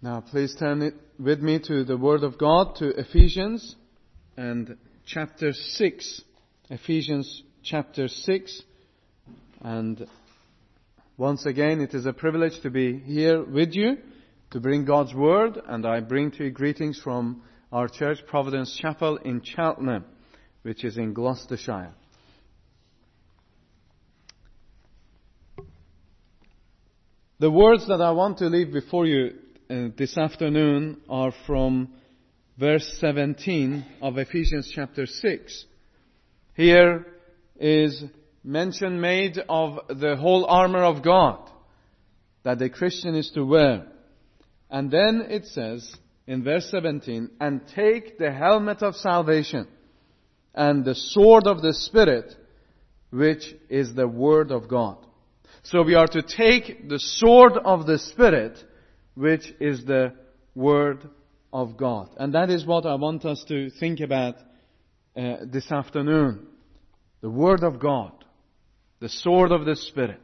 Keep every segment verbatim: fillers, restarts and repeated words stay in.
Now please turn it with me to the Word of God, to Ephesians and chapter six. Ephesians chapter six. And once again, it is a privilege to be here with you, to bring God's Word. And I bring to you greetings from our church, Providence Chapel in Cheltenham, which is in Gloucestershire. The words that I want to leave before you uh, this afternoon are from verse seventeen of Ephesians chapter six. Here is mention made of the whole armor of God that the Christian is to wear. And then it says in verse seventeen, and take the helmet of salvation and the sword of the Spirit, which is the Word of God. So we are to take the sword of the Spirit, which is the Word of God. And that is what I want us to think about uh, this afternoon. The Word of God. The sword of the Spirit.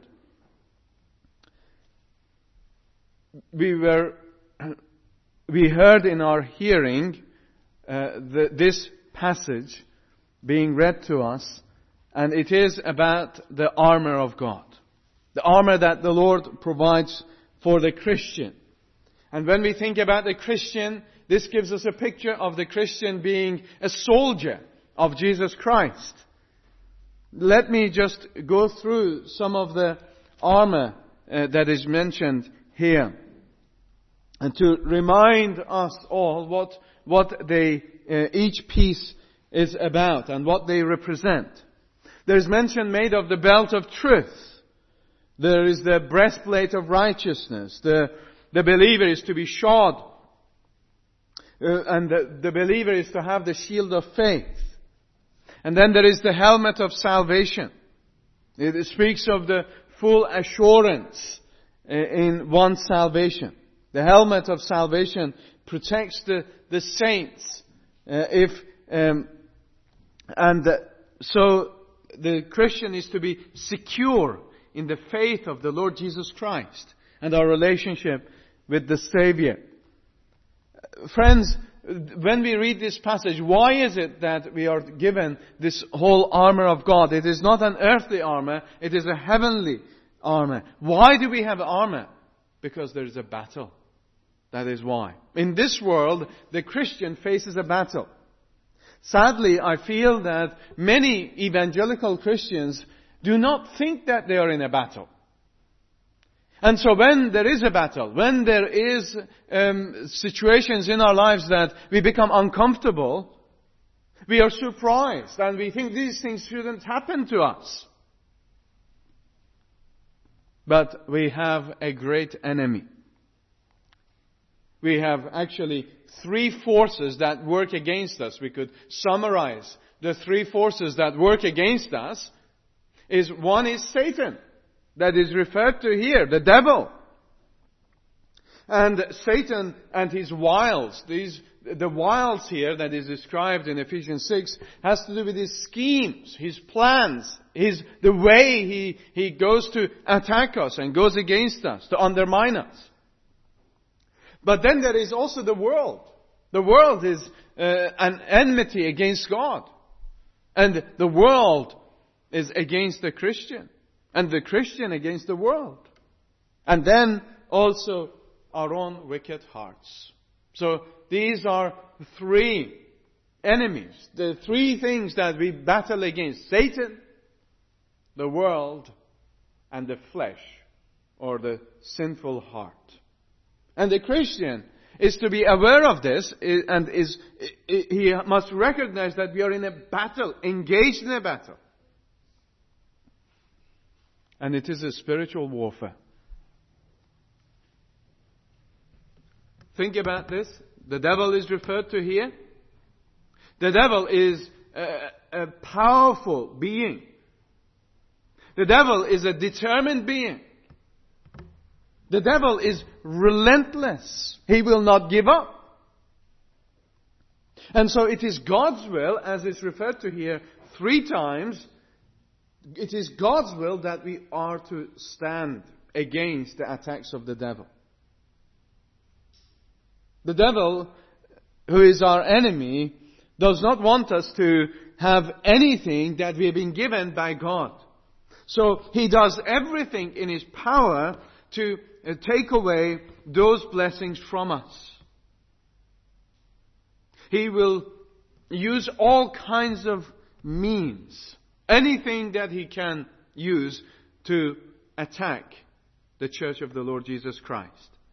We were, we heard in our hearing uh, the, this passage being read to us, and it is about the armor of God. The armor that the Lord provides for the Christian. And when we think about the Christian, this gives us a picture of the Christian being a soldier of Jesus Christ. Let me just go through some of the armor uh, that is mentioned here, and to remind us all what what they uh, each piece is about and what they represent. There is mention made of the belt of truth. There is the breastplate of righteousness. The the believer is to be shod, uh, and the, the believer is to have the shield of faith. And then there is the helmet of salvation. It speaks of the full assurance in one's salvation. The helmet of salvation protects the, the saints. Uh, if um, and uh, so the Christian is to be secure in the faith of the Lord Jesus Christ and our relationship with the Savior. Friends, when we read this passage, why is it that we are given this whole armor of God? It is not an earthly armor, it is a heavenly armor. Why do we have armor? Because there is a battle. That is why. In this world, the Christian faces a battle. Sadly, I feel that many evangelical Christians do not think that they are in a battle. And so when there is a battle, when there is um, situations in our lives that we become uncomfortable, we are surprised and we think these things shouldn't happen to us. But we have a great enemy. We have actually three forces that work against us. We could summarize the three forces that work against us. Is one is Satan. That is referred to here, the devil. And Satan and his wiles, these, the wiles here that is described in Ephesians six, has to do with his schemes, his plans, his, the way he, he goes to attack us and goes against us, to undermine us. But then there is also the world. The world is uh, an enmity against God. And the world is against the Christian. And the Christian against the world. And then also our own wicked hearts. So these are three enemies. The three things that we battle against. Satan, the world, and the flesh, or the sinful heart. And the Christian is to be aware of this, and is he must recognize that we are in a battle, engaged in a battle. And it is a spiritual warfare. Think about this. The devil is referred to here. The devil is a, a powerful being. The devil is a determined being. The devil is relentless. He will not give up. And so it is God's will, as it's referred to here three times, it is God's will that we are to stand against the attacks of the devil. The devil, who is our enemy, does not want us to have anything that we have been given by God. So he does everything in his power to uh, take away those blessings from us. He will use all kinds of means, anything that he can use to attack the church of the Lord Jesus Christ.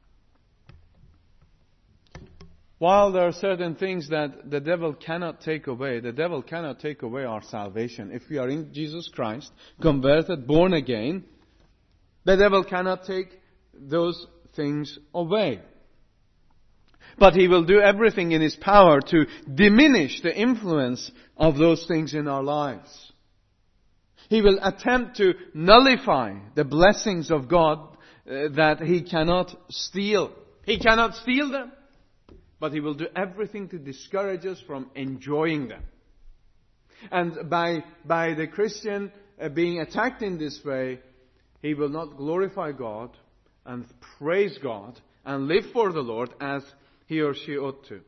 While there are certain things that the devil cannot take away, the devil cannot take away our salvation. If we are in Jesus Christ, converted, born again, the devil cannot take those things away. But he will do everything in his power to diminish the influence of those things in our lives. He will attempt to nullify the blessings of God uh, that he cannot steal. He cannot steal them, but he will do everything to discourage us from enjoying them. And by, by the Christian uh, being attacked in this way, he will not glorify God and praise God and live for the Lord as he or she ought to.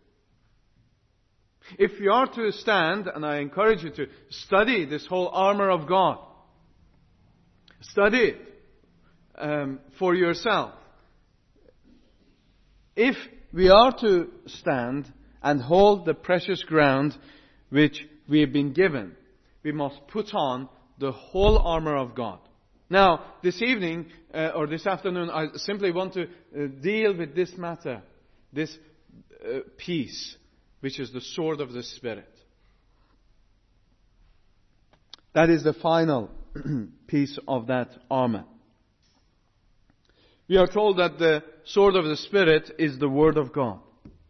If you are to stand, and I encourage you to study this whole armor of God, study it um, for yourself. If we are to stand and hold the precious ground which we have been given, we must put on the whole armor of God. Now, this evening uh, or this afternoon, I simply want to uh, deal with this matter. This uh, piece, which is the sword of the Spirit. That is the final piece of that armor. We are told that the sword of the Spirit is the Word of God.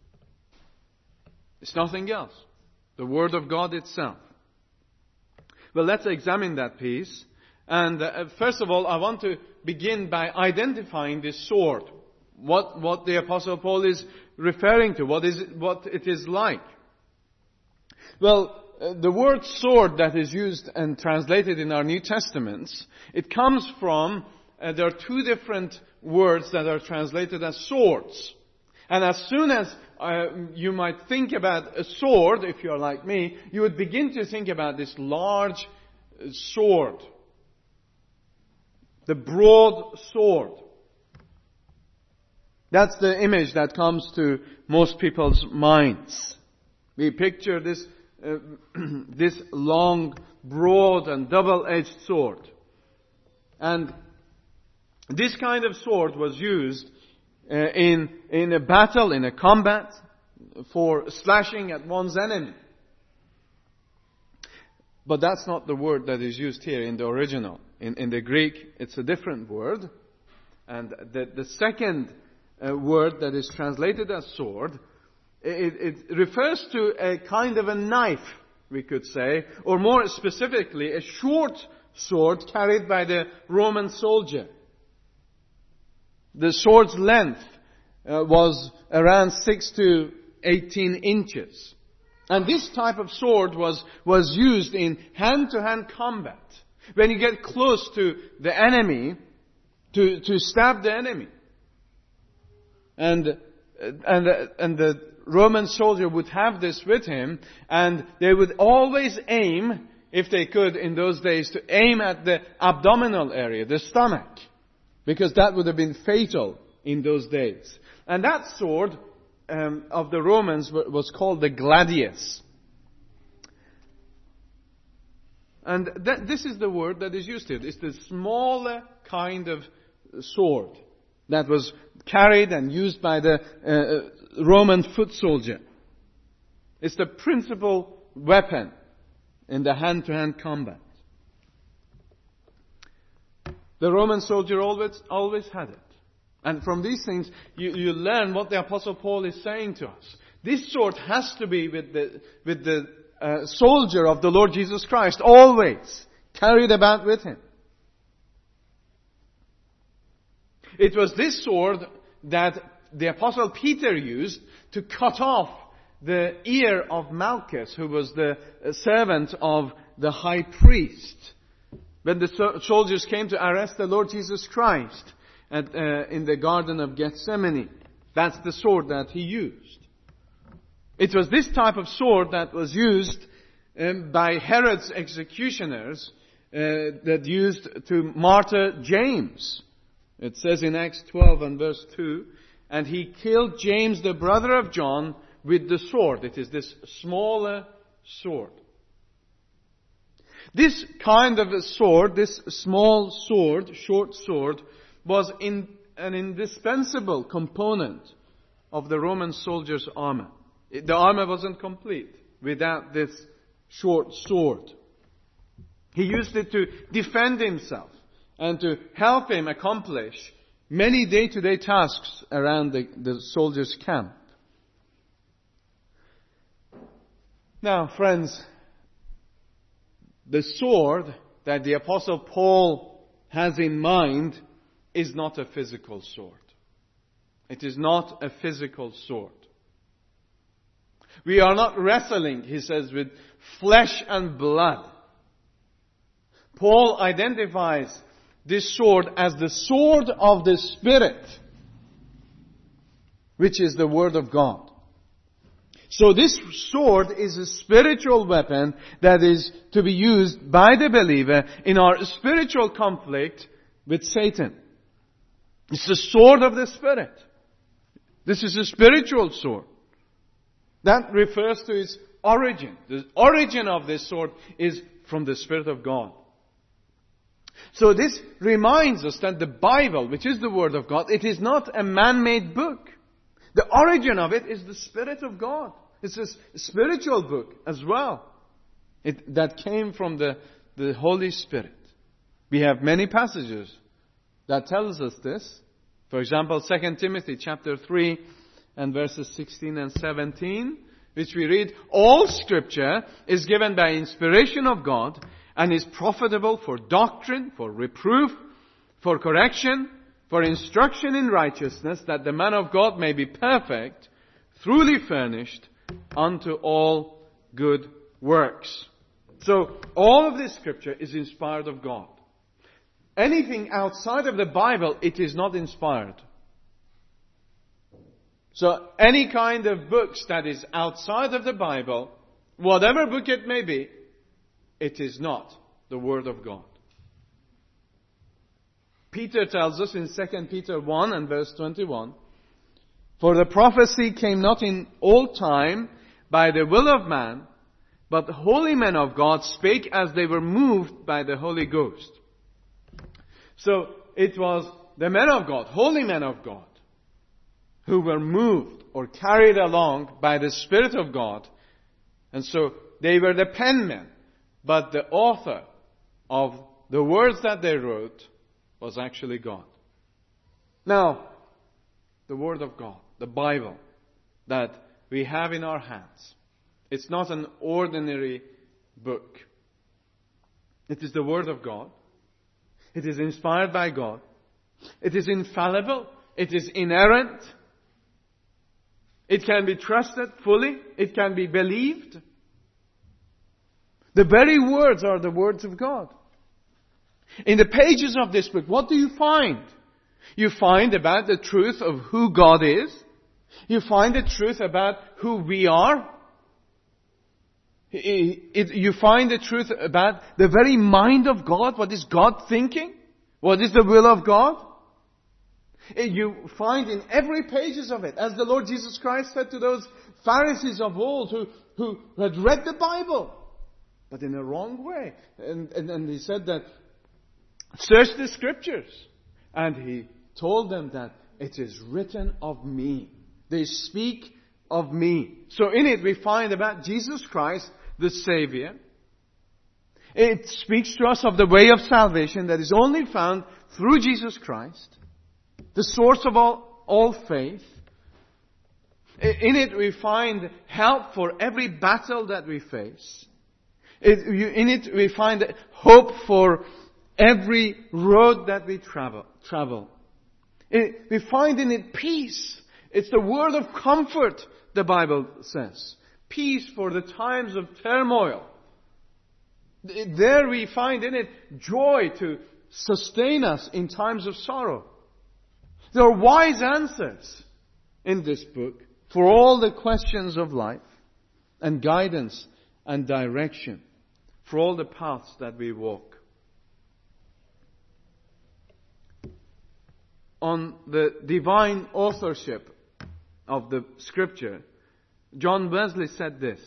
It's nothing else. The Word of God itself. Well, let's examine that piece. And uh, first of all, I want to begin by identifying this sword. What, what the Apostle Paul is referring to, what is it, what it is like. Well, uh, the word sword that is used and translated in our New Testaments, it comes from, uh, there are two different words that are translated as swords. And as soon as uh, you might think about a sword, if you're like me, you would begin to think about this large uh, sword. The broad sword. That's the image that comes to most people's minds. We picture this uh, this long, broad and double-edged sword. And this kind of sword was used uh, in in a battle, in a combat, for slashing at one's enemy. But that's not the word that is used here in the original. In, in the Greek, it's a different word. And the, the second uh, word that is translated as sword, it, it refers to a kind of a knife, we could say, or more specifically, a short sword carried by the Roman soldier. The sword's length uh, was around six to eighteen inches. And this type of sword was, was used in hand-to-hand combat. When you get close to the enemy, to, to stab the enemy. And, and, and the Roman soldier would have this with him, and they would always aim, if they could in those days, to aim at the abdominal area, the stomach. Because that would have been fatal in those days. And that sword um, of the Romans was called the gladius. And that, this is the word that is used here. It's the smaller kind of sword that was carried and used by the uh, Roman foot soldier. It's the principal weapon in the hand-to-hand combat. The Roman soldier always, always had it. And from these things, you, you learn what the Apostle Paul is saying to us. This sword has to be with the, with the uh, soldier of the Lord Jesus Christ, always carried about with him. It was this sword that the Apostle Peter used to cut off the ear of Malchus, who was the servant of the high priest. When the soldiers came to arrest the Lord Jesus Christ at, uh, in the Garden of Gethsemane, That's the sword that he used. It was this type of sword that was used um, by Herod's executioners uh, that used to martyr James. It says in Acts twelve and verse two, and he killed James, the brother of John, with the sword. It is this smaller sword. This kind of a sword, this small sword, short sword, was in, an indispensable component of the Roman soldier's armor. The armor wasn't complete without this short sword. He used it to defend himself and to help him accomplish many day-to-day tasks around the, the soldier's camp. Now, friends, the sword that the Apostle Paul has in mind is not a physical sword. It is not a physical sword. We are not wrestling, he says, with flesh and blood. Paul identifies this sword as the sword of the Spirit, which is the Word of God. So this sword is a spiritual weapon that is to be used by the believer in our spiritual conflict with Satan. It's the sword of the Spirit. This is a spiritual sword. That refers to its origin. The origin of this sword is from the Spirit of God. So this reminds us that the Bible, which is the Word of God, it is not a man-made book. The origin of it is the Spirit of God. It's a spiritual book as well. It, that came from the, the Holy Spirit. We have many passages that tells us this. For example, Second Timothy chapter three and verses sixteen and seventeen, which we read, all Scripture is given by inspiration of God and is profitable for doctrine, for reproof, for correction, for instruction in righteousness, that the man of God may be perfect, truly furnished unto all good works. So, all of this Scripture is inspired of God. Anything outside of the Bible, it is not inspired. So, any kind of books that is outside of the Bible, whatever book it may be, it is not the Word of God. Peter tells us in Second Peter one and verse twenty-one, for the prophecy came not in old time by the will of man, but the holy men of God spake as they were moved by the Holy Ghost. So it was the men of God, holy men of God, who were moved or carried along by the Spirit of God. And so they were the penmen, but the author of the words that they wrote was actually God. Now, the Word of God, the Bible that we have in our hands, it's not an ordinary book. It is the Word of God. It is inspired by God. It is infallible. It is inerrant. It can be trusted fully. It can be believed. The very words are the words of God. In the pages of this book, what do you find? You find about the truth of who God is. You find the truth about who we are. You find the truth about the very mind of God. What is God thinking? What is the will of God? You find in every pages of it, as the Lord Jesus Christ said to those Pharisees of old who, who had read the Bible, but in a wrong way. And, and, and He said that, search the Scriptures. And He told them that it is written of me. They speak of me. So in it we find about Jesus Christ, the Savior. It speaks to us of the way of salvation that is only found through Jesus Christ, the source of all, all faith. In it we find help for every battle that we face. In it we find hope for every road that we travel. travel. We find in it peace. It's the word of comfort, the Bible says. Peace for the times of turmoil. There we find in it joy to sustain us in times of sorrow. There are wise answers in this book for all the questions of life and guidance and direction for all the paths that we walk. On the divine authorship of the Scripture, John Wesley said this: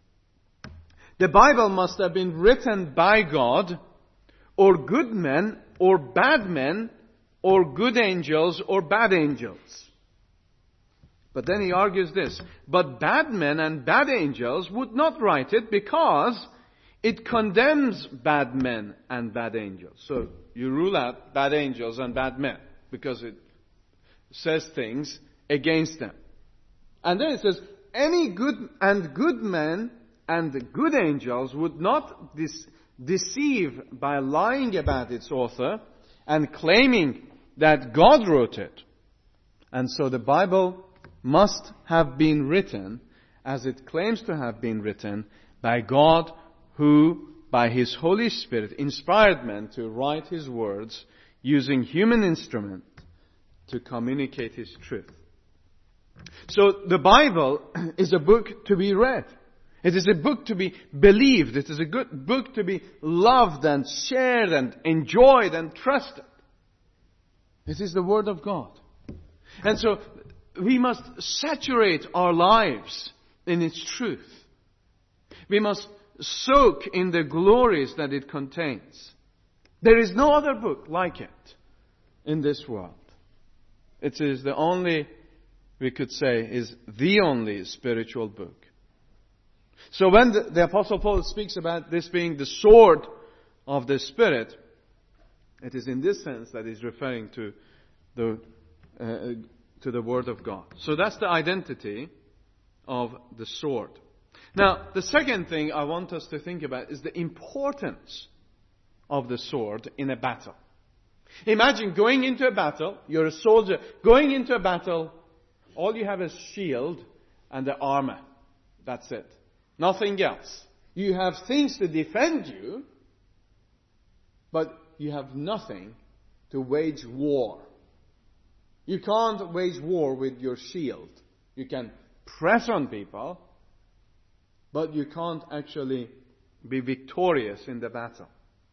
"The Bible must have been written by God, or good men, or bad men, or good angels, or bad angels." But then he argues this: "But bad men and bad angels would not write it because it condemns bad men and bad angels." So you rule out bad angels and bad men because it says things against them. And then it says, "Any good and good men and good angels would not dis- deceive by lying about its author and claiming that God wrote it. And so the Bible must have been written as it claims to have been written by God, who by His Holy Spirit inspired men to write His words using human instrument to communicate His truth." So the Bible is a book to be read. It is a book to be believed. It is a good book to be loved and shared and enjoyed and trusted. It is the Word of God. And so we must saturate our lives in its truth. We must soak in the glories that it contains. There is no other book like it in this world. It is the only, we could say, is the only spiritual book. So when the, the Apostle Paul speaks about this being the sword of the Spirit, it is in this sense that he's referring to the uh, to the Word of God. So that's the identity of the sword. Now, the second thing I want us to think about is the importance of the sword in a battle. Imagine going into a battle, you're a soldier, going into a battle, all you have is shield and the armor. That's it. Nothing else. You have things to defend you, but you have nothing to wage war. You can't wage war with your shield. You can press on people, but you can't actually be victorious in the battle.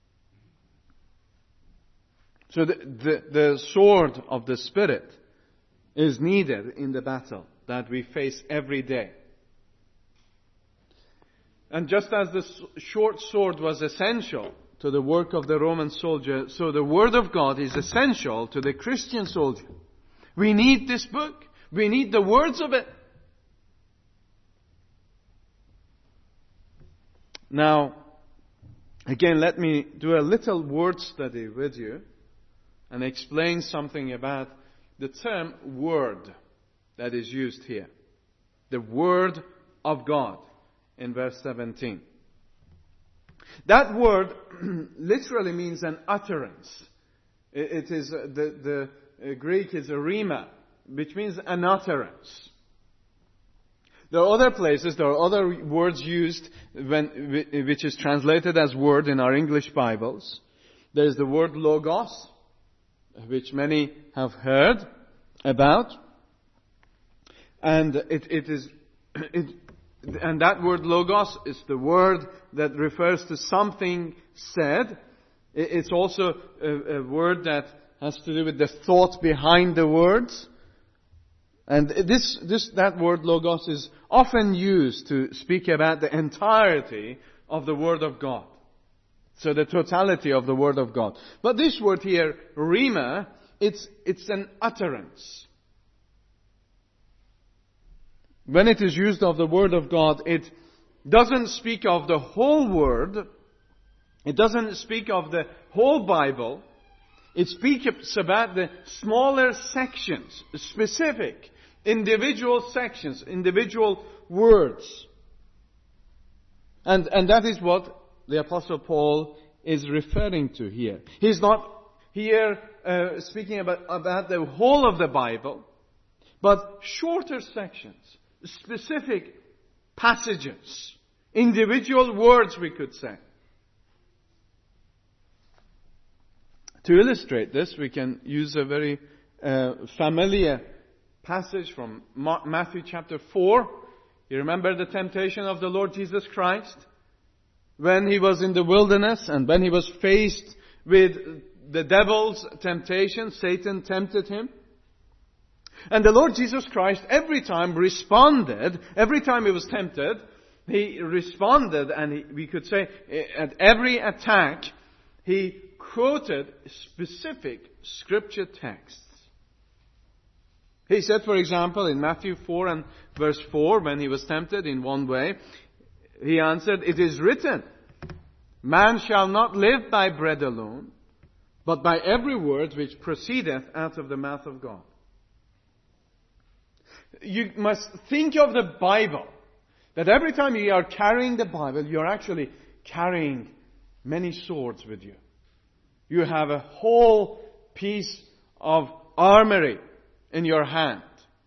So the, the, the sword of the Spirit is needed in the battle that we face every day. And just as the short sword was essential to the work of the Roman soldier, so the Word of God is essential to the Christian soldier. We need this book. We need the words of it. Now, again, let me do a little word study with you and explain something about the term word that is used here. The Word of God in verse seventeen. That word literally means an utterance. It is the, the Greek is a rhema, which means an utterance. There are other places, there are other words used when, which is translated as word in our English Bibles. There is the word logos, which many have heard about. And it, it is, it, and that word logos is the word that refers to something said. It's also a, a word that has to do with the thought behind the words. And this, this, that word logos is often used to speak about the entirety of the Word of God. So the totality of the Word of God. But this word here, rhema, it's, it's an utterance. When it is used of the Word of God, it doesn't speak of the whole Word. It doesn't speak of the whole Bible. It speaks about the smaller sections, specific, individual sections, individual words. And, and that is what the Apostle Paul is referring to here. He's not here uh, speaking about, about the whole of the Bible, but shorter sections, specific passages, individual words, we could say. To illustrate this, we can use a very uh, familiar passage from Matthew chapter four. You remember the temptation of the Lord Jesus Christ? When He was in the wilderness and when He was faced with the devil's temptation, Satan tempted Him. And the Lord Jesus Christ every time responded, every time He was tempted, He responded, and he, we could say at every attack, He quoted specific scripture texts. He said, for example, in Matthew four and verse four, when He was tempted in one way, He answered, "It is written, man shall not live by bread alone, but by every word which proceedeth out of the mouth of God." You must think of the Bible, that every time you are carrying the Bible, you are actually carrying many swords with you. You have a whole piece of armory in your hand.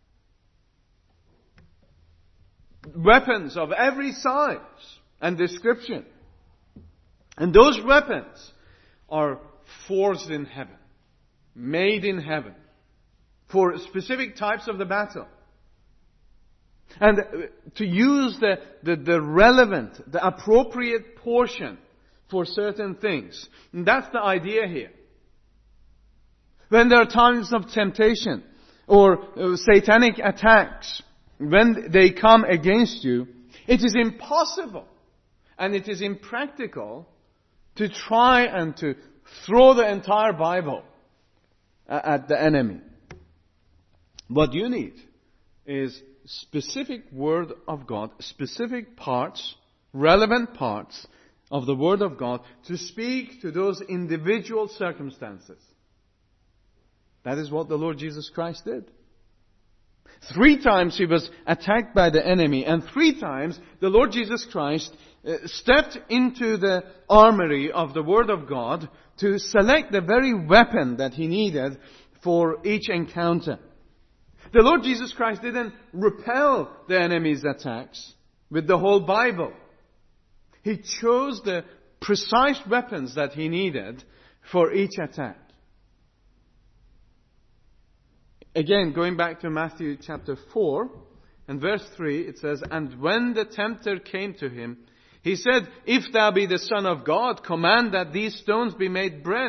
Weapons of every size and description. And those weapons are forged in heaven, made in heaven, for specific types of the battle. And to use the, the, the relevant, the appropriate portion for certain things. And that's the idea here. When there are times of temptation or uh, satanic attacks, when they come against you, it is impossible and it is impractical to try and to throw the entire Bible at the enemy. What you need is specific Word of God, specific parts, relevant parts of the Word of God to speak to those individual circumstances. That is what the Lord Jesus Christ did. Three times He was attacked by the enemy, and three times the Lord Jesus Christ uh, stepped into the armory of the Word of God to select the very weapon that He needed for each encounter. The Lord Jesus Christ didn't repel the enemy's attacks with the whole Bible. He chose the precise weapons that He needed for each attack. Again, going back to Matthew chapter four and verse three, it says, "And when the tempter came to Him, He said, If thou be the Son of God, command that these stones be made bread.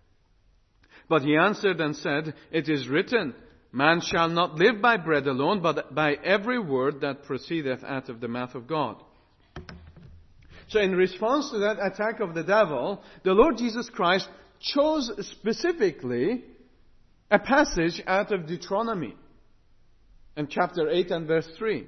But He answered and said, It is written, Man shall not live by bread alone, but by every word that proceedeth out of the mouth of God." So in response to that attack of the devil, the Lord Jesus Christ chose specifically a passage out of Deuteronomy in chapter eight and verse three,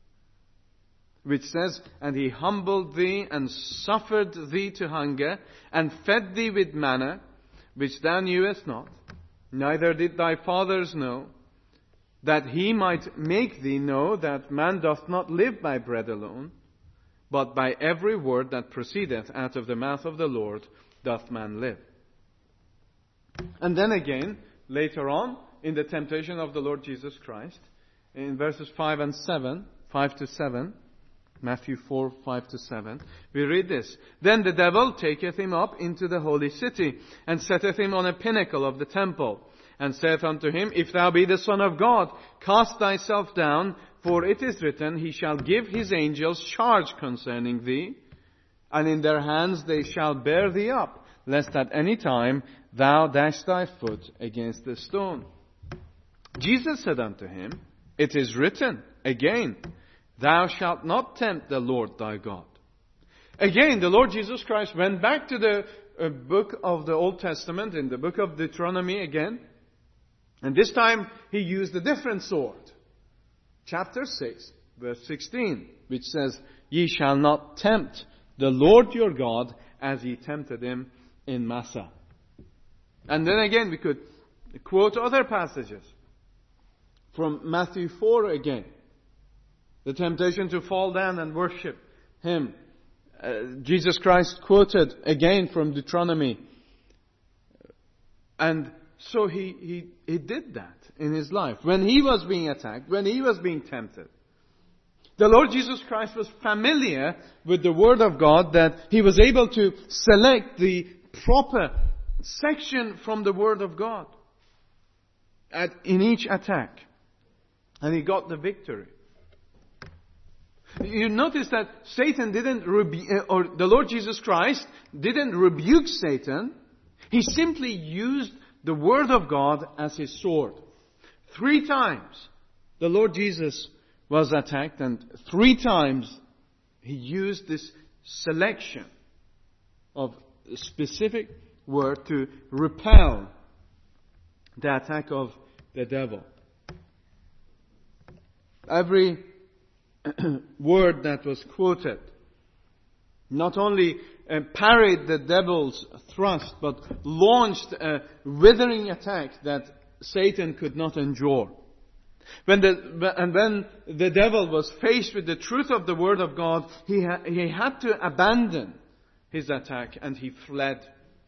which says, "And He humbled thee and suffered thee to hunger and fed thee with manna, which thou knewest not, neither did thy fathers know, that He might make thee know that man doth not live by bread alone, but by every word that proceedeth out of the mouth of the Lord doth man live." And then again, later on, in the temptation of the Lord Jesus Christ, in verses five and seven, five to seven, Matthew four, five to seven, we read this. "Then the devil taketh him up into the holy city, and setteth him on a pinnacle of the temple, and saith unto him, If thou be the Son of God, cast thyself down, for it is written, He shall give His angels charge concerning thee, and in their hands they shall bear thee up, lest at any time thou dash thy foot against a stone. Jesus said unto him, It is written, again, Thou shalt not tempt the Lord thy God." Again, the Lord Jesus Christ went back to the uh, book of the Old Testament, in the book of Deuteronomy again. And this time, He used a different sword. Chapter six, verse sixteen, which says, "Ye shall not tempt the Lord your God as ye tempted Him in Massah." And then again, we could quote other passages. From Matthew four again. The temptation to fall down and worship Him. Uh, Jesus Christ quoted again from Deuteronomy. And so he, he, he did that in His life. When He was being attacked, when He was being tempted. The Lord Jesus Christ was familiar with the Word of God, that He was able to select the proper section from the Word of God at, in each attack. And he got the victory. You notice that Satan didn't rebu- or the Lord Jesus Christ didn't rebuke Satan. He simply used the Word of God as his sword. Three times the Lord Jesus was attacked, and three times he used this selection of a specific word to repel the attack of the devil. Every word that was quoted not only uh, parried the devil's thrust, but launched a withering attack that Satan could not endure. When the, and when the devil was faced with the truth of the Word of God, he, ha, he had to abandon his attack and he fled.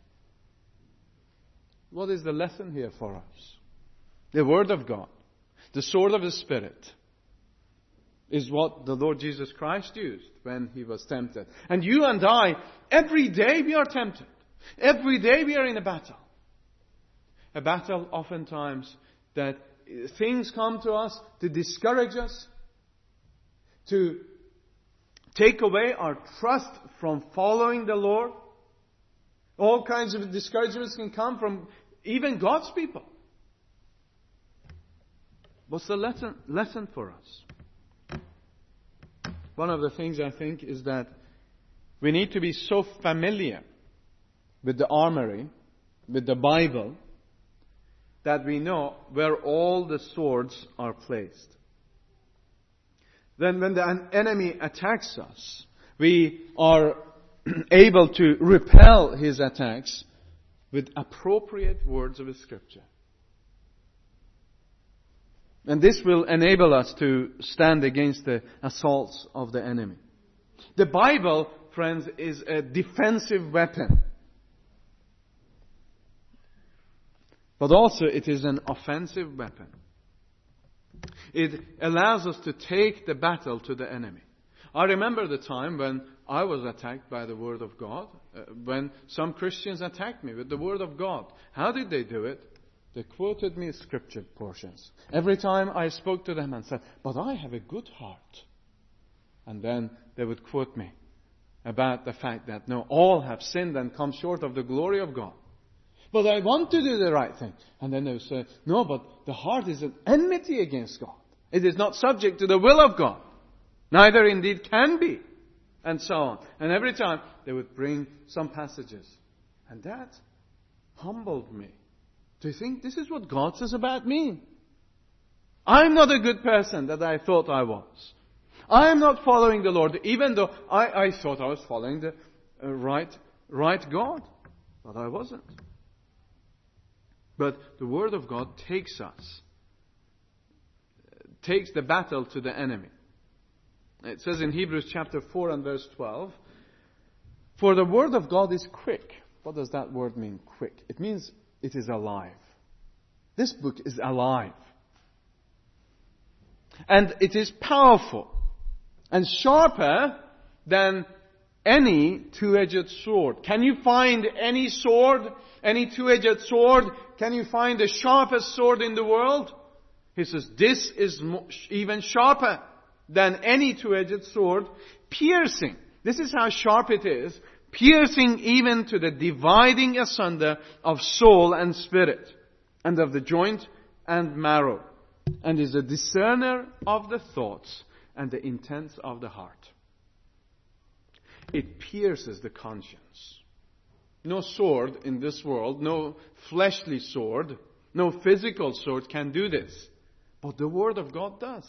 What is the lesson here for us? The Word of God, the sword of the Spirit, is what the Lord Jesus Christ used when he was tempted. And you and I, every day we are tempted. Every day we are in a battle. A battle oftentimes that things come to us to discourage us, to take away our trust from following the Lord. All kinds of discouragements can come from even God's people. What's the lesson, lesson for us? One of the things I think is that we need to be so familiar with the armory, with the Bible, that we know where all the swords are placed. Then when the enemy attacks us, we are able to repel his attacks with appropriate words of the Scripture. And this will enable us to stand against the assaults of the enemy. The Bible, friends, is a defensive weapon. But also it is an offensive weapon. It allows us to take the battle to the enemy. I remember the time when I was attacked by the Word of God, uh, when some Christians attacked me with the Word of God. How did they do it? They quoted me scripture portions. Every time I spoke to them and said, but I have a good heart. And then they would quote me about the fact that, no, all have sinned and come short of the glory of God. But I want to do the right thing. And then they would say, no, but the heart is an enmity against God. It is not subject to the will of God. Neither indeed can be. And so on. And every time they would bring some passages. And that humbled me. To think this is what God says about me. I'm not a good person that I thought I was. I am not following the Lord, even though I, I thought I was following the uh, right, right God. But I wasn't. But the Word of God takes us, takes the battle to the enemy. It says in Hebrews chapter four and verse twelve, for the Word of God is quick. What does that word mean, quick? It means it is alive. This book is alive. And it is powerful and sharper than any two-edged sword. Can you find any sword, any two-edged sword? Can you find the sharpest sword in the world? He says, this is even sharper than any two-edged sword, piercing. This is how sharp it is. Piercing even to the dividing asunder of soul and spirit, and of the joint and marrow, and is a discerner of the thoughts and the intents of the heart. It pierces the conscience. No sword in this world, no fleshly sword, no physical sword can do this. But the Word of God does.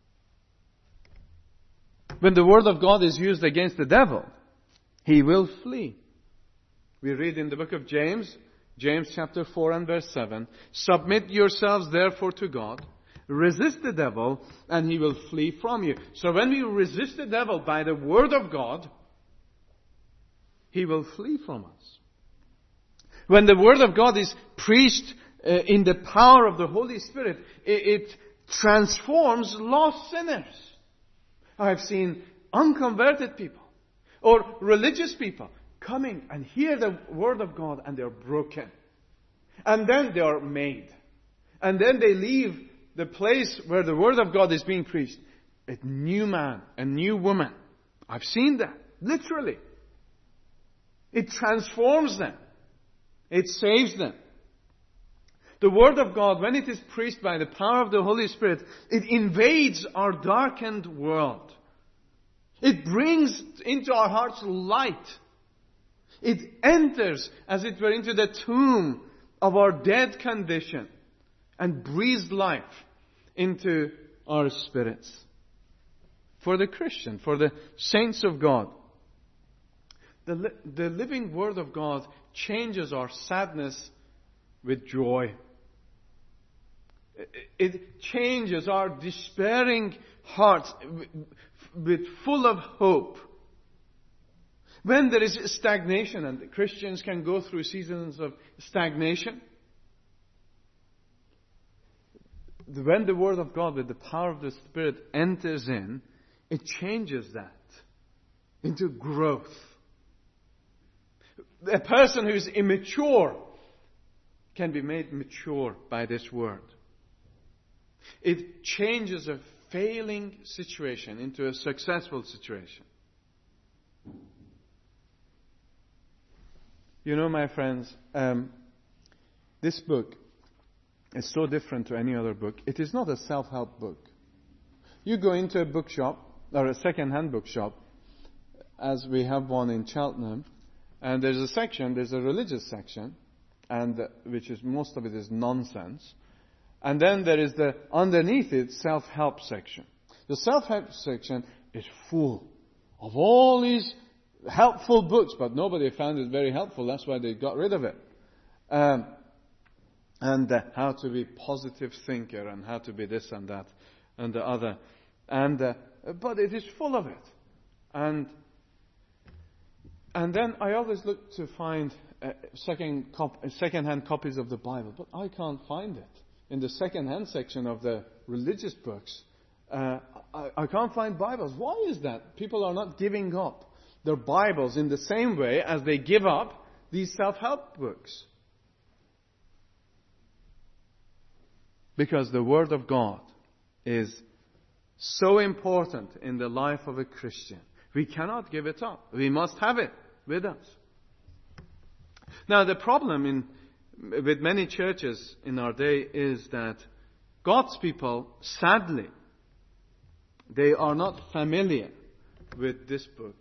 When the Word of God is used against the devil, he will flee. We read in the book of James, James chapter four and verse seven, submit yourselves therefore to God, resist the devil, and he will flee from you. So when we resist the devil by the Word of God, he will flee from us. When the Word of God is preached uh, in the power of the Holy Spirit, it, it transforms lost sinners. I have seen unconverted people or religious people coming and hear the Word of God and they are broken. And then they are made. And then they leave the place where the Word of God is being preached, a new man, a new woman. I've seen that, literally. It transforms them. It saves them. The Word of God, when it is preached by the power of the Holy Spirit, it invades our darkened world. It brings into our hearts light. It enters, as it were, into the tomb of our dead condition and breathes life into our spirits. For the Christian, for the saints of God, the, li- the living Word of God changes our sadness with joy. It, it changes our despairing hearts with, with full of hope. When there is stagnation, and Christians can go through seasons of stagnation, when the Word of God with the power of the Spirit enters in, it changes that into growth. A person who is immature can be made mature by this Word. It changes a failing situation into a successful situation. You know, my friends, um, this book is so different to any other book. It is not a self-help book. You go into a bookshop, or a second-hand bookshop, as we have one in Cheltenham, and there's a section, there's a religious section, and uh, which is, most of it is nonsense. And then there is the, underneath it, self-help section. The self-help section is full of all these helpful books, but nobody found it very helpful. That's why they got rid of it. Um, and uh, how to be positive thinker, and how to be this and that and the other. And uh, but it is full of it. And and then I always look to find uh, second cop- second-hand copies of the Bible, but I can't find it in the second-hand section of the religious books. Uh, I, I can't find Bibles. Why is that? People are not giving up their Bibles in the same way as they give up these self-help books. Because the Word of God is so important in the life of a Christian. We cannot give it up. We must have it with us. Now, the problem in, with many churches in our day is that God's people, sadly, they are not familiar with this book.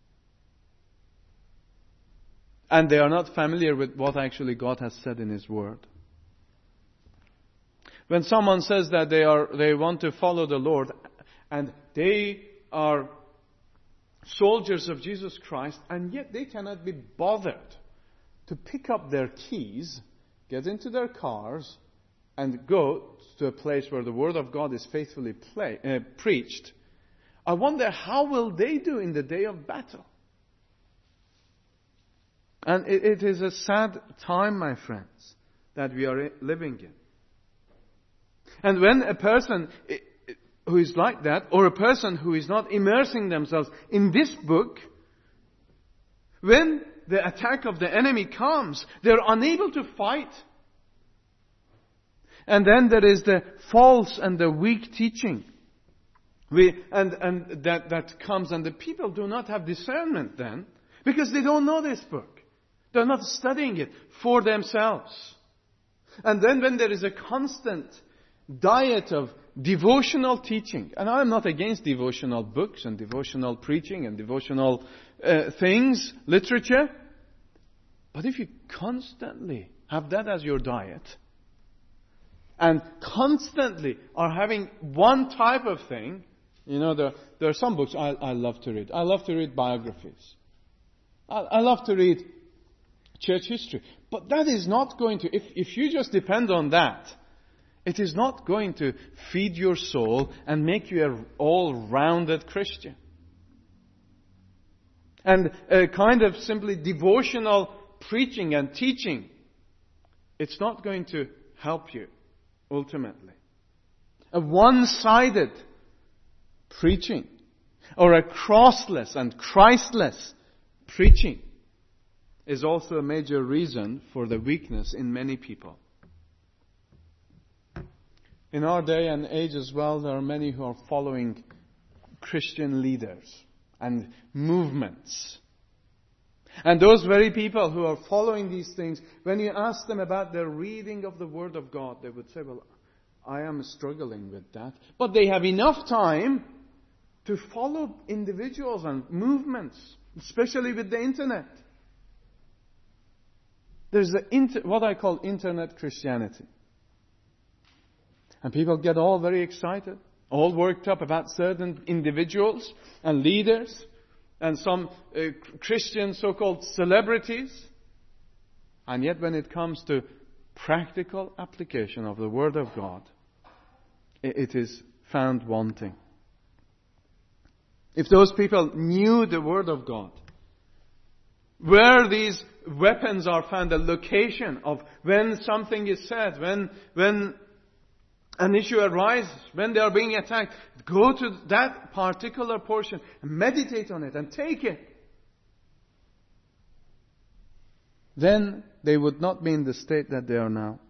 And they are not familiar with what actually God has said in His Word. When someone says that they are, they want to follow the Lord, and they are soldiers of Jesus Christ, and yet they cannot be bothered to pick up their keys, get into their cars, and go to a place where the Word of God is faithfully play, uh, preached, I wonder how will they do in the day of battle? And it, it is a sad time, my friends, that we are living in. And when a person who is like that, or a person who is not immersing themselves in this book, when the attack of the enemy comes, they're unable to fight. And then there is the false and the weak teaching. We, and and that, that comes, and the people do not have discernment then, because they don't know this book. They're not studying it for themselves. And then when there is a constant diet of devotional teaching, and I'm not against devotional books and devotional preaching and devotional uh, things, literature, but if you constantly have that as your diet, and constantly are having one type of thing, you know, there, there are some books I, I love to read. I love to read biographies. I, I love to read church history. But that is not going to, if, if you just depend on that, it is not going to feed your soul and make you an all-rounded Christian. And a kind of simply devotional preaching and teaching, it's not going to help you ultimately. A one-sided preaching, or a crossless and Christless preaching, is also a major reason for the weakness in many people. In our day and age as well, there are many who are following Christian leaders and movements. And those very people who are following these things, when you ask them about their reading of the Word of God, they would say, well, I am struggling with that. But they have enough time to follow individuals and movements, especially with the internet. There's the inter- what I call internet Christianity. And people get all very excited, all worked up about certain individuals and leaders and some uh, Christian so-called celebrities. And yet when it comes to practical application of the Word of God, it is found wanting. If those people knew the Word of God, where these weapons are found, the location of when something is said, when when an issue arises, when they are being attacked, go to that particular portion and meditate on it and take it. Then they would not be in the state that they are now.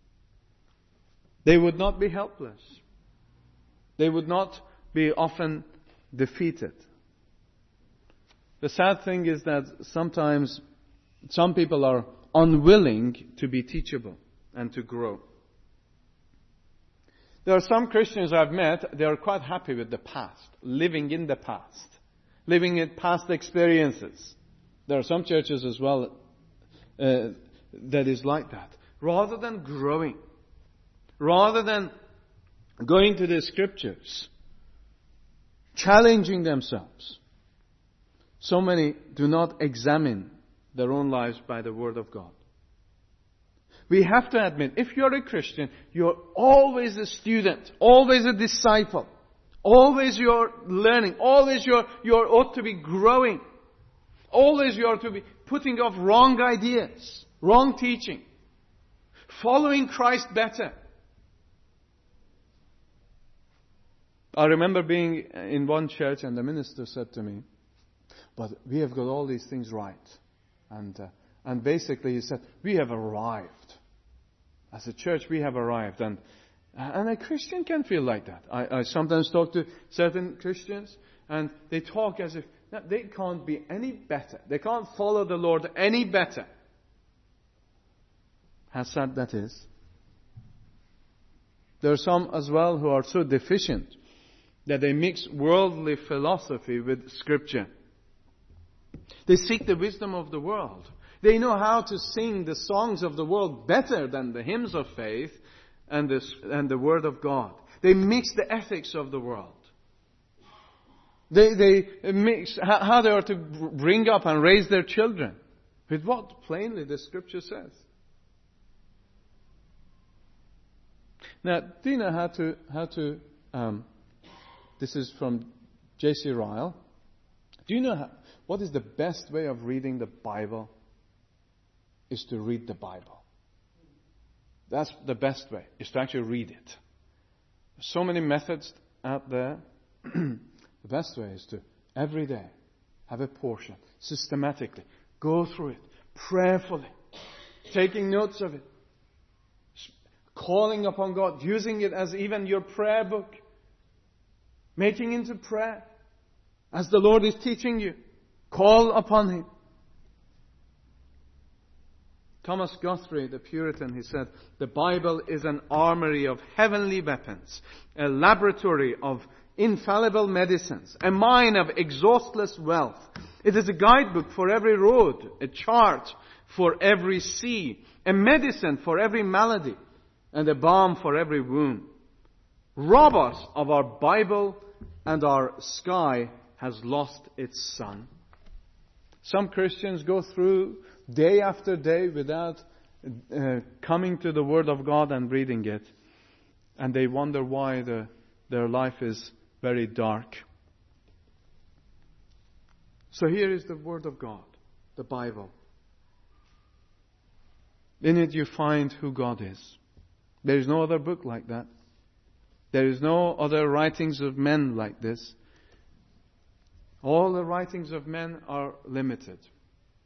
They would not be helpless. They would not be often defeated. The sad thing is that sometimes some people are unwilling to be teachable and to grow. There are some Christians I've met, they are quite happy with the past, living in the past, living in past experiences. There are some churches as well uh, that is like that. Rather than growing, rather than going to the Scriptures, challenging themselves, so many do not examine their own lives by the Word of God. We have to admit, if you're a Christian, you're always a student, always a disciple, always you're learning, always you're, you're ought to be growing, always you are to be putting off wrong ideas, wrong teaching, following Christ better. I remember being in one church and the minister said to me, but we have got all these things right. And uh, and basically he said, we have arrived. As a church, we have arrived. And and a Christian can feel like that. I, I sometimes talk to certain Christians and they talk as if they can't be any better. They can't follow the Lord any better. How sad that is. There are some as well who are so deficient that they mix worldly philosophy with Scripture. They seek the wisdom of the world. They know how to sing the songs of the world better than the hymns of faith and the, and the Word of God. They mix the ethics of the world. They, they mix how, how they are to bring up and raise their children with what plainly the Scripture says. Now, do you know how to, how to um, this is from J C Ryle. Do you know how, what is the best way of reading the Bible? Is to read the Bible. That's the best way, is to actually read it. There's so many methods out there. The best way is to, every day, have a portion, systematically, go through it, prayerfully, taking notes of it, calling upon God, using it as even your prayer book, making into prayer, as the Lord is teaching you. Call upon Him. Thomas Guthrie, the Puritan, he said, the Bible is an armory of heavenly weapons, a laboratory of infallible medicines, a mine of exhaustless wealth. It is a guidebook for every road, a chart for every sea, a medicine for every malady, and a balm for every wound. Rob us of our Bible, and our sky has lost its sun. Some Christians go through day after day without uh, coming to the Word of God and reading it. And they wonder why the, their life is very dark. So here is the Word of God, the Bible. In it you find who God is. There is no other book like that. There is no other writings of men like this. All the writings of men are limited.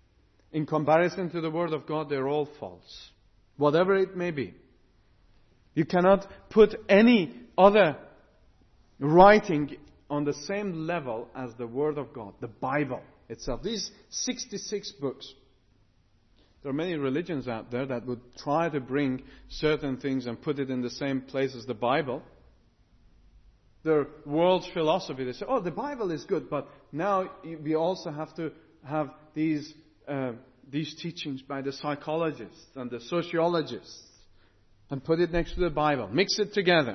In comparison to the Word of God, they're all false. Whatever it may be. You cannot put any other writing on the same level as the Word of God, the Bible itself. These sixty-six books. There are many religions out there that would try to bring certain things and put it in the same place as the Bible. Their world philosophy, they say, oh, the Bible is good, but now we also have to have these uh, these teachings by the psychologists and the sociologists and put it next to the Bible, mix it together.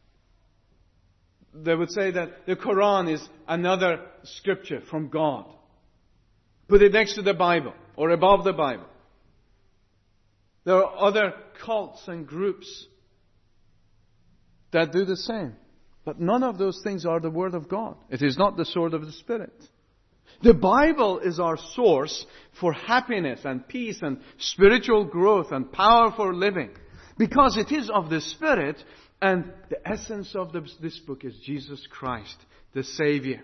They would say that the Quran is another scripture from God. Put it next to the Bible or above the Bible. There are other cults and groups that do the same. But none of those things are the Word of God. It is not the sword of the Spirit. The Bible is our source for happiness and peace and spiritual growth and power for living. Because it is of the Spirit, and the essence of this, this book is Jesus Christ, the Savior.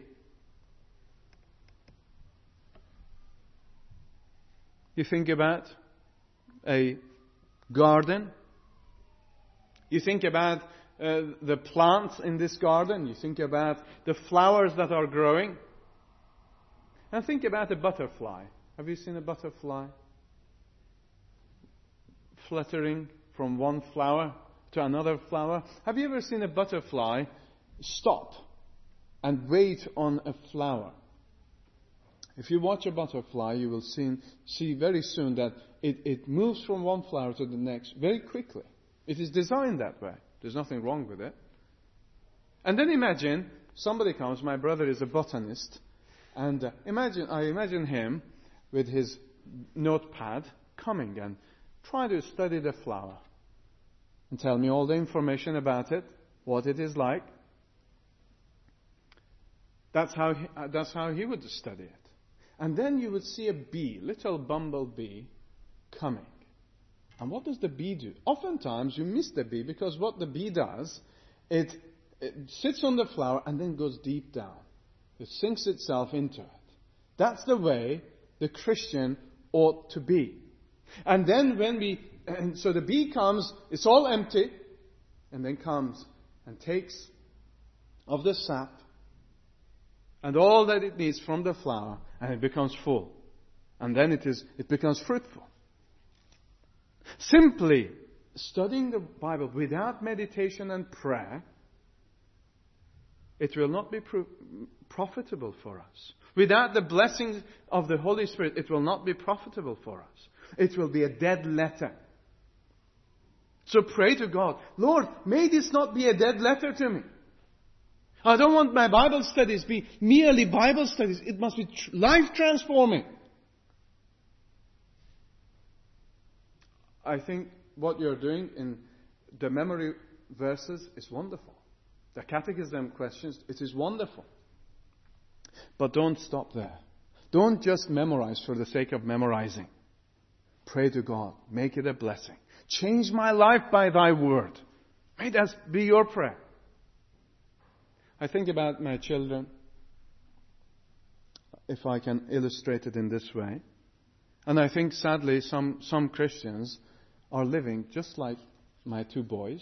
You think about a garden. You think about uh, the plants in this garden. You think about the flowers that are growing. And think about a butterfly. Have you seen a butterfly fluttering from one flower to another flower? Have you ever seen a butterfly stop and wait on a flower? If you watch a butterfly, you will see, see very soon that it, it moves from one flower to the next very quickly. It is designed that way. There's nothing wrong with it. And then imagine somebody comes, my brother is a botanist, and uh, imagine I imagine him with his notepad coming and trying to study the flower and tell me all the information about it, what it is like. That's how he, uh, that's how he would study it. And then you would see a bee, little bumblebee, coming. And what does the bee do? Oftentimes you miss the bee because what the bee does, it, it sits on the flower and then goes deep down. It sinks itself into it. That's the way the Christian ought to be. And then when we, and so the bee comes, it's all empty, and then comes and takes of the sap and all that it needs from the flower, and it becomes full. And then it is it becomes fruitful. Simply studying the Bible without meditation and prayer, it will not be pro- profitable for us. Without the blessings of the Holy Spirit, it will not be profitable for us. It will be a dead letter. So pray to God, Lord, may this not be a dead letter to me. I don't want my Bible studies be merely Bible studies. It must be tr- life transforming. I think what you're doing in the memory verses is wonderful. The catechism questions, it is wonderful. But don't stop there. Don't just memorize for the sake of memorizing. Pray to God. Make it a blessing. Change my life by thy word. May that be your prayer. I think about my children, if I can illustrate it in this way. And I think, sadly, some, some Christians are living just like my two boys.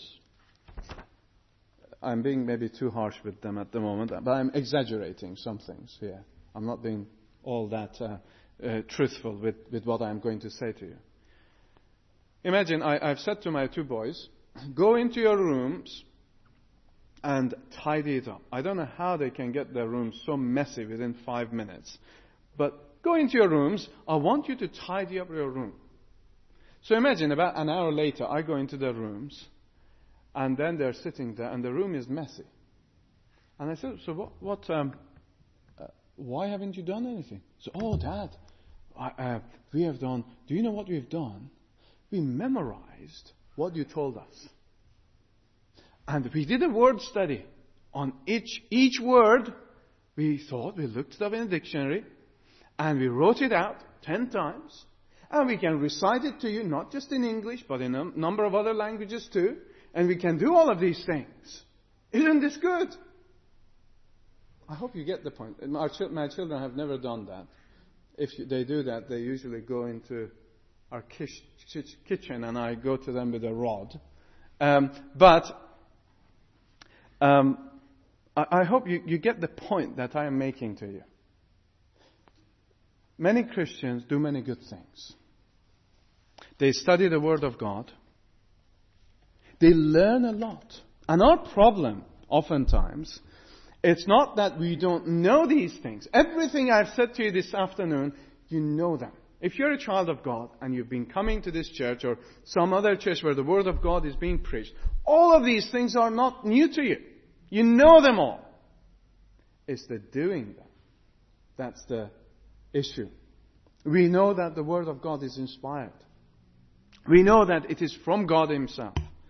I'm being maybe too harsh with them at the moment, but I'm exaggerating some things here. I'm not being all that uh, uh, truthful with, with what I'm going to say to you. Imagine I, I've said to my two boys, go into your rooms and tidy it up. I don't know how they can get their rooms so messy within five minutes. But go into your rooms. I want you to tidy up your room. So imagine about an hour later, I go into their rooms, and then they're sitting there, and the room is messy. And I said, so what, what um, uh, why haven't you done anything? So, oh, Dad, I, uh, we have done, do you know what we've done? We memorized what you told us. And we did a word study. On each each word, we thought, we looked it up in a dictionary, and we wrote it out ten times. And we can recite it to you, not just in English, but in a number of other languages too. And we can do all of these things. Isn't this good? I hope you get the point. My, ch- my children have never done that. If you, they do that, they usually go into our kish- kitchen, and I go to them with a rod Um, but um, I, I hope you, you get the point that I am making to you. Many Christians do many good things. They study the Word of God. They learn a lot. And our problem, oftentimes, it's not that we don't know these things. Everything I've said to you this afternoon, you know them. If you're a child of God and you've been coming to this church or some other church where the Word of God is being preached, all of these things are not new to you. You know them all. It's the doing them. That's the issue. We know that the Word of God is inspired. We know that it is from God Himself.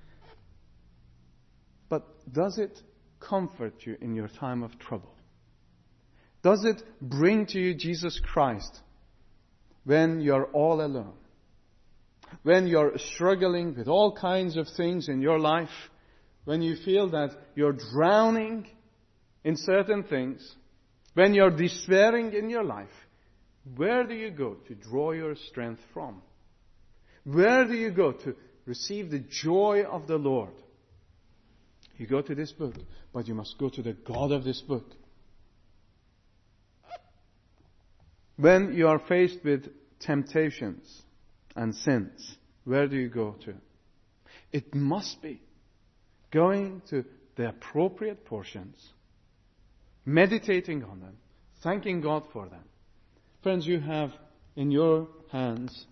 But does it comfort you in your time of trouble? Does it bring to you Jesus Christ when you're all alone? When you're struggling with all kinds of things in your life? When you feel that you're drowning in certain things? When you're despairing in your life? Where do you go to draw your strength from? Where do you go to receive the joy of the Lord? You go to this book, but you must go to the God of this book. When you are faced with temptations and sins, where do you go to? It must be going to the appropriate portions, meditating on them, thanking God for them. Friends, you have in your hands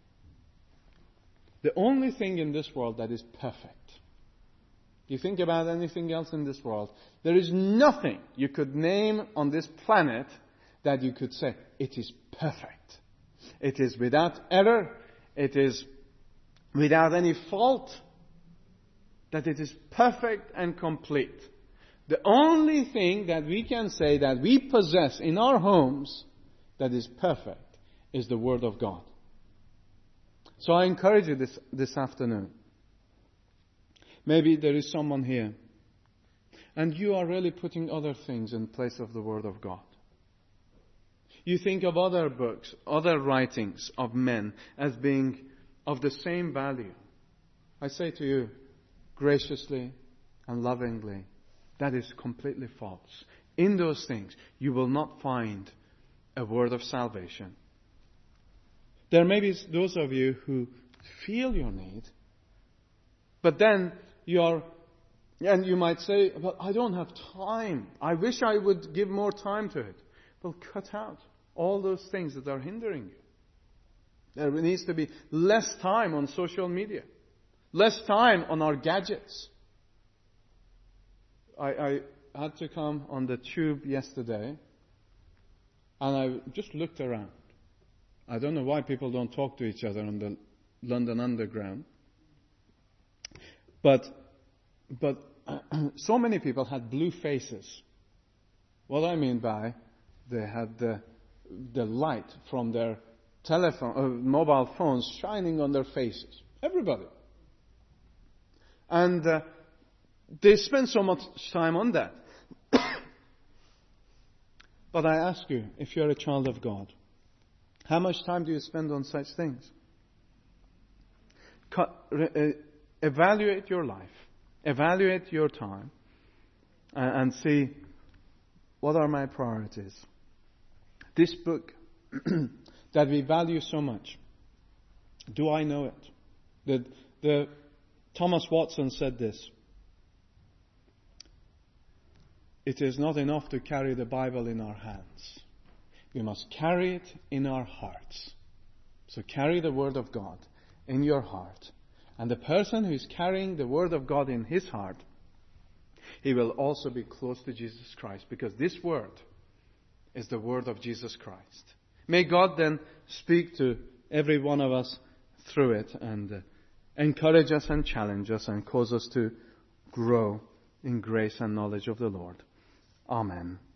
the only thing in this world that is perfect. You think about anything else in this world, there is nothing you could name on this planet that you could say, it is perfect. It is without error. It is without any fault. That it is perfect and complete. The only thing that we can say that we possess in our homes that is perfect is the Word of God. So I encourage you this, this afternoon. Maybe there is someone here and you are really putting other things in place of the Word of God. You think of other books, other writings of men as being of the same value. I say to you, graciously and lovingly, that is completely false. In those things, you will not find a word of salvation. There may be those of you who feel your need, but then you are, and you might say, but I don't have time. I wish I would give more time to it. Well, cut out all those things that are hindering you. There needs to be less time on social media, less time on our gadgets. I, I had to come on the tube yesterday, and I just looked around. I don't know why people don't talk to each other on the London Underground. But, but so many people had blue faces. What I mean by they had the, the light from their telephone, uh, mobile phones shining on their faces. Everybody. And uh, they spend so much time on that. But I ask you, if you're a child of God, how much time do you spend on such things? Cut, uh, evaluate your life. Evaluate your time. And, and see, what are my priorities? This book that we value so much, do I know it? The, the Thomas Watson said this. It is not enough to carry the Bible in our hands. We must carry it in our hearts. So carry the Word of God in your heart. And the person who is carrying the Word of God in his heart, he will also be close to Jesus Christ, because this Word is the Word of Jesus Christ. May God then speak to every one of us through it and uh, encourage us and challenge us and cause us to grow in grace and knowledge of the Lord. Amen.